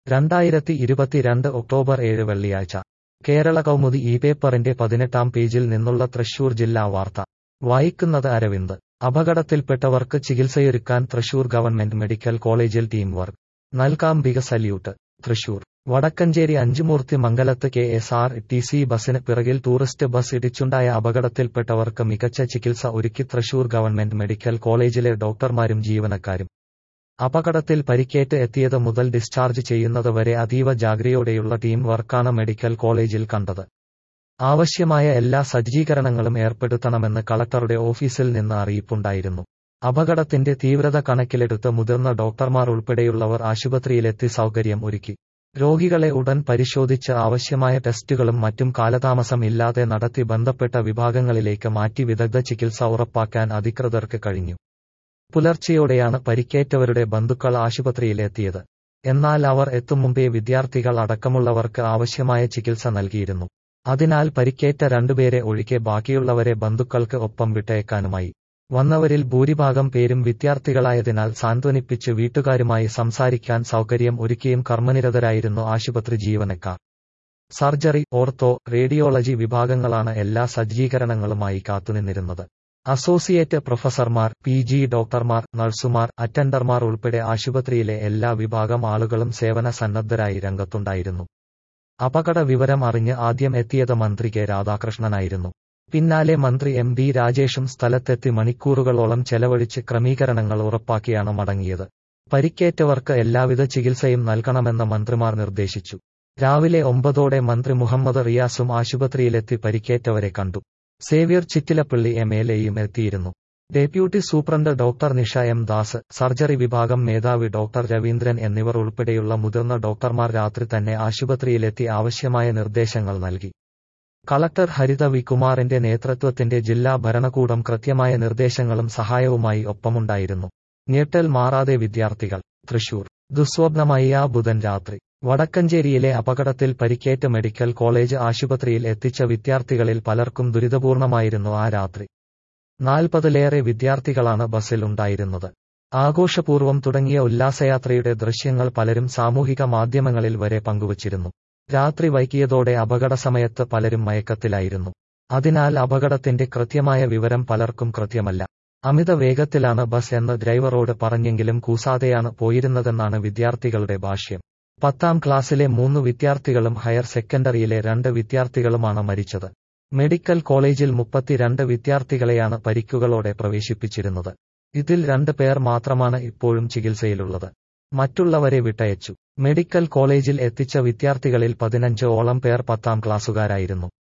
2022 October 7 വെള്ളിയാഴ്ച കേരള കൗമുദി ഈ പേപ്പറിന്റെ 18-ാം പേജിൽ നിന്നുള്ള തൃശൂർ ജില്ലാ വാർത്ത വായിക്കുന്നത് അരവിന്ദ്. അപകടത്തിൽപ്പെട്ടവർക്ക് ചികിത്സയൊരുക്കാൻ തൃശൂർ ഗവൺമെന്റ് മെഡിക്കൽ കോളേജിൽ ടീം വർക്ക് നൽകാം ബിഗ് സല്യൂട്ട്. തൃശൂർ വടക്കഞ്ചേരി അഞ്ചുമൂർത്തി മംഗലത്ത് KSRTC ബസിന് പിറകിൽ ടൂറിസ്റ്റ് ബസ് ഇടിച്ചുണ്ടായ അപകടത്തിൽപ്പെട്ടവർക്ക് മികച്ച ചികിത്സ ഒരുക്കി തൃശൂർ ഗവൺമെന്റ് മെഡിക്കൽ കോളേജിലെ ഡോക്ടർമാരും ജീവനക്കാരും. അപകടത്തിൽ പരിക്കേറ്റ് എത്തിയത് മുതൽ ഡിസ്ചാർജ് ചെയ്യുന്നത് വരെ അതീവ ജാഗ്രതയോടെയുള്ള ടീം വർക്കാണ് മെഡിക്കൽ കോളേജിൽ കണ്ടത്. ആവശ്യമായ എല്ലാ സജ്ജീകരണങ്ങളും ഏർപ്പെടുത്തണമെന്ന് കളക്ടറുടെ ഓഫീസിൽ നിന്ന് അറിയിപ്പുണ്ടായിരുന്നു. അപകടത്തിന്റെ തീവ്രത കണക്കിലെടുത്ത് മുതിർന്ന ഡോക്ടർമാർ ഉൾപ്പെടെയുള്ളവർ ആശുപത്രിയിലെത്തി സൗകര്യം ഒരുക്കി. രോഗികളെ ഉടൻ പരിശോധിച്ച് ആവശ്യമായ ടെസ്റ്റുകളും മറ്റും കാലതാമസം ഇല്ലാതെ നടത്തി ബന്ധപ്പെട്ട വിഭാഗങ്ങളിലേക്ക് മാറ്റി വിദഗ്ധ ചികിത്സ ഉറപ്പാക്കാൻ അധികൃതർക്ക് കഴിഞ്ഞു. പുലർച്ചെയോടെയാണ് പരിക്കേറ്റവരുടെ ബന്ധുക്കൾ ആശുപത്രിയിലെത്തിയത്. എന്നാൽ അവർ എത്തും മുമ്പേ വിദ്യാർത്ഥികൾ അടക്കമുള്ളവർക്ക് ആവശ്യമായ ചികിത്സ നൽകിയിരുന്നു. അതിനാൽ പരിക്കേറ്റ രണ്ടുപേരെ ഒഴികെ ബാക്കിയുള്ളവരെ ബന്ധുക്കൾക്ക് ഒപ്പം വിട്ടയക്കാനുമായി. വന്നവരിൽ ഭൂരിഭാഗം പേരും വിദ്യാർത്ഥികളായതിനാൽ സാന്ത്വനിപ്പിച്ച് വീട്ടുകാരുമായി സംസാരിക്കാൻ സൗകര്യം ഒരുക്കിയും കർമ്മനിരതരായിരുന്നു ആശുപത്രി ജീവനക്കാർ. സർജറി, ഓർത്തോ, റേഡിയോളജി വിഭാഗങ്ങളാണ് എല്ലാ സജ്ജീകരണങ്ങളുമായി കാത്തുനിന്നിരുന്നത്. അസോസിയേറ്റ് പ്രൊഫസർമാർ, PG ഡോക്ടർമാർ, നഴ്സുമാർ, അറ്റൻഡർമാർ ഉൾപ്പെടെ ആശുപത്രിയിലെ എല്ലാ വിഭാഗം ആളുകളും സേവന സന്നദ്ധരായി രംഗത്തുണ്ടായിരുന്നു. അപകട വിവരം അറിഞ്ഞ് ആദ്യം എത്തിയത് മന്ത്രി K രാധാകൃഷ്ണനായിരുന്നു. പിന്നാലെ മന്ത്രി MB രാജേഷും സ്ഥലത്തെത്തി മണിക്കൂറുകളോളം ചെലവഴിച്ച് ക്രമീകരണങ്ങൾ ഉറപ്പാക്കിയാണ് മടങ്ങിയത്. പരിക്കേറ്റവർക്ക് എല്ലാവിധ ചികിത്സയും നൽകണമെന്ന് മന്ത്രിമാർ നിർദ്ദേശിച്ചു. രാവിലെ 9ഓടെ മന്ത്രി മുഹമ്മദ് റിയാസും ആശുപത്രിയിലെത്തി പരിക്കേറ്റവരെ കണ്ടു. സേവ്യർ ചിറ്റിലപ്പള്ളി MLAയും എത്തിയിരുന്നു. Deputy superintendent doctor Nisha M Das, surgery വിഭാഗം മേധാവി ഡോക്ടർ രവീന്ദ്രൻ എന്നിവർ ഉൾപ്പെടെയുള്ള മുതിർന്ന ഡോക്ടർമാർ രാത്രി തന്നെ ആശുപത്രിയിലെത്തി ആവശ്യമായ നിർദ്ദേശങ്ങൾ നൽകി. കളക്ടർ ഹരിത വി കുമാറിന്റെ നേതൃത്വത്തിന്റെ ജില്ലാ ഭരണകൂടം കൃത്യമായ നിർദ്ദേശങ്ങളും സഹായവുമായി ഒപ്പമുണ്ടായിരുന്നു. ഞെട്ടൽ മാറാതെ വിദ്യാർത്ഥികൾ. തൃശൂർ ദുസ്വപ്നമായി ആ ബുധൻ രാത്രി. വടക്കഞ്ചേരിയിലെ അപകടത്തിൽ പരിക്കേറ്റ് മെഡിക്കൽ കോളേജ് ആശുപത്രിയിൽ എത്തിച്ച വിദ്യാർത്ഥികളിൽ പലർക്കും ദുരിതപൂർണമായിരുന്നു ആ രാത്രി. 40-ലേറെ വിദ്യാർത്ഥികളാണ് ബസ്സിൽ ഉണ്ടായിരുന്നത്. ആഘോഷപൂർവ്വം തുടങ്ങിയ ഉല്ലാസയാത്രയുടെ ദൃശ്യങ്ങൾ പലരും സാമൂഹിക മാധ്യമങ്ങളിൽ വരെ പങ്കുവച്ചിരുന്നു. രാത്രി വൈകിയതോടെ അപകടസമയത്ത് പലരും മയക്കത്തിലായിരുന്നു. അതിനാൽ അപകടത്തിന്റെ കൃത്യമായ വിവരം പലർക്കും കൃത്യമല്ല. അമിത വേഗത്തിലാണ് ബസ് എന്ന് ഡ്രൈവറോട് പറഞ്ഞെങ്കിലും കൂസാതെയാണ് പോയിരുന്നതെന്നാണ് വിദ്യാർത്ഥികളുടെ ഭാഷ്യം. 10ാം ക്ലാസ്സിലെ 3 വിദ്യാർത്ഥികളും ഹയർ സെക്കൻഡറിയിലെ 2 വിദ്യാർത്ഥികളുമാണ് മരിച്ചത്. മെഡിക്കൽ കോളേജിൽ 32 വിദ്യാർത്ഥികളെയാണ് പരിക്കുകളോടെ പ്രവേശിപ്പിച്ചിരുന്നത്. ഇതിൽ 2 പേർ മാത്രമാണ് ഇപ്പോഴും ചികിത്സയിലുള്ളത്. മറ്റുള്ളവരെ വിട്ടയച്ചു. മെഡിക്കൽ കോളേജിൽ എത്തിച്ച വിദ്യാർത്ഥികളിൽ 15ഓളം പേർ 10ാം ക്ലാസ്സുകാരായിരുന്നു.